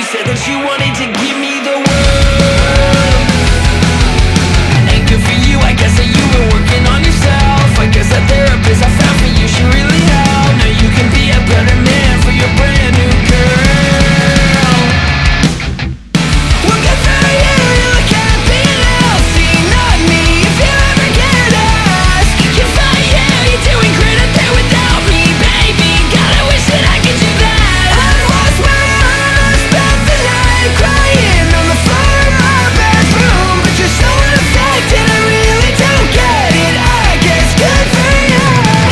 said that you wanted to give me the world. And good for you, I guess that you were working on yourself. I guess that therapist I found for you should really help. Now you can be a better man for your brand new girl. Well, good for you, you look happy and healthy. Not me, if you ever get asked. Good for you, you're doing great up there without me, baby. God, I wish that I could do that. I've lost my mind, spent the night crying on the floor in my bedroom. But you're so unaffected, I really don't get it. I guess good for you.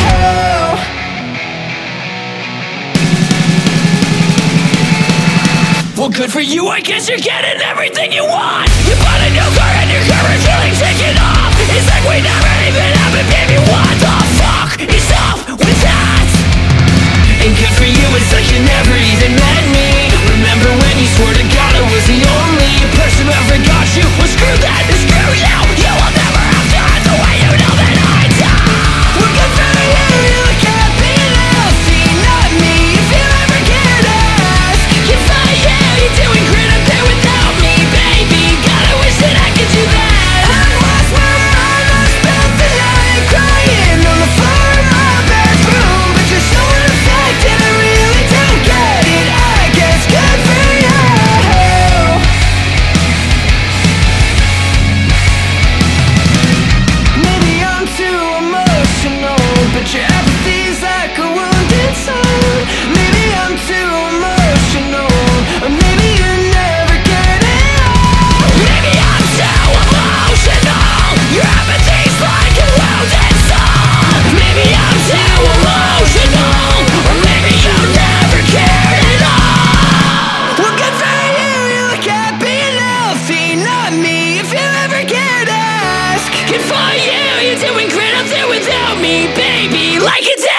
Well, good for you, I guess you're getting everything you want. You bought a new car and your car is really taking off. It's like we never even happened, baby. What the fuck is up with that? And good for you, it's like you never even met me. Remember when you swore to God I was the only person who ever got you? Well, screw that and screw you. You will never have to act the way you know that I do. Well, good for you, you look happy and healthy. Not me, if you ever get asked. Good for you, you're doing great up there without me, baby. God, I wish that I could do that. I've lost my mind, I spent the night crying on the floor in my bedroom. But you're so unaffected, I really don't get it. I guess good for you. Maybe I'm too emotional, but your apathy's like a wounded soul. Maybe I'm too emotional, or maybe you never get it all. Maybe I'm too emotional, your apathy's like a wounded soul. Maybe I'm too emotional, or maybe you never cared at all. Well, good for you, you look happy and healthy. Not me, if you ever get asked. Good for you, you're doing great up there without me, baby. Like it's